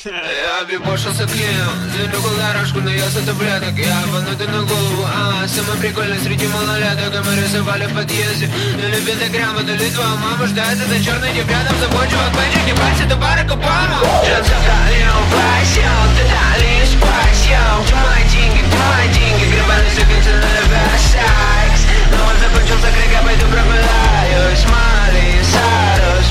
Я бибошился клеем, залюбил дорожку, наелся таблеток. Я банутый на голову, самый прикольный среди малолеток. И мы рисовали в подъезде, или пентаграмму, или два. Мама ждает за черный рядом, забочу от бэджик, не пальцы, это Барак Обама. Джонсон пролил пасел, ты дали спасел. Где мои деньги, гребаный сукин сын на Версакс. Но он закончился крик, я пойду прогуляюсь. Мали, Сарус,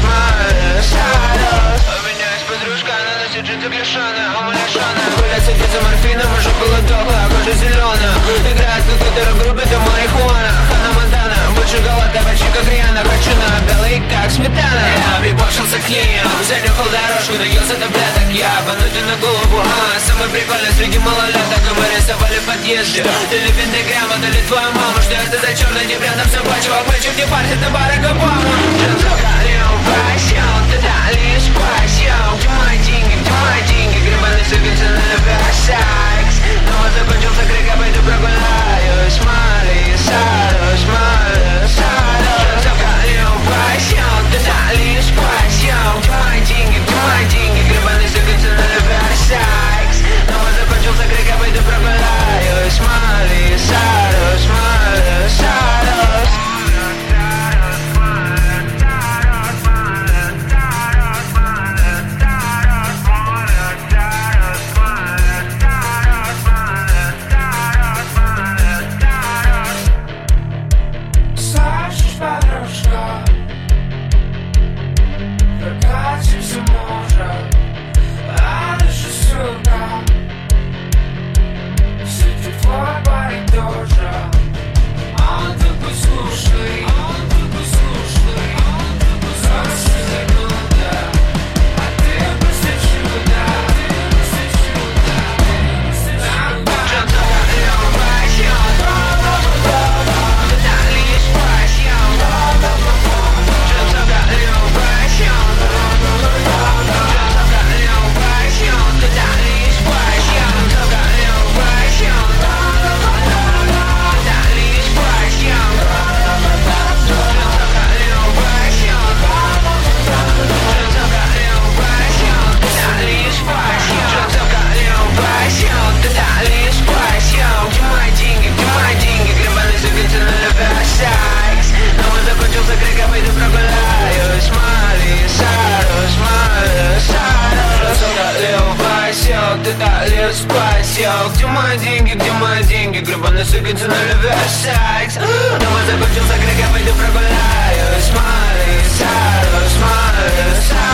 у меня есть подружка, она носит джинсы клешеные, а мы лишеные. Гулять садится морфином, уже было дохлая, кожа зеленая. Играет какой-то рэп-групп, это марихуана. Ханна Монтана, больше голодная, почти как Риана. Хочу на белый, как сметана. Я бибошился клеем, занюхал дорожку, наелся таблеток. Я банутый на голову, самый прикольный среди малолеток. И мы рисовали в подъезде, или пентаграмма, или твоя мама. Что это за черный рядом, собачий обмычек, не парься, это Барак Обама. Джонсон пролил пасел, ты дали спасел. Где мои деньги, гребаный сукин сын на Версакс. Но он закончился крик, я пойду прогуляюсь. Мали, Сарус, Джонсон пролил пасел, ты дали спасел. Где мои деньги, гребаный сукин сын на Версакс. Но он закончился крик, я пойду прогуляюсь. Мали, Сарус, спасел. Где мои деньги, гребаный сукин сын на Версакс. Дома закончился крик, я пойду прогуляюсь. Мали, Сарус,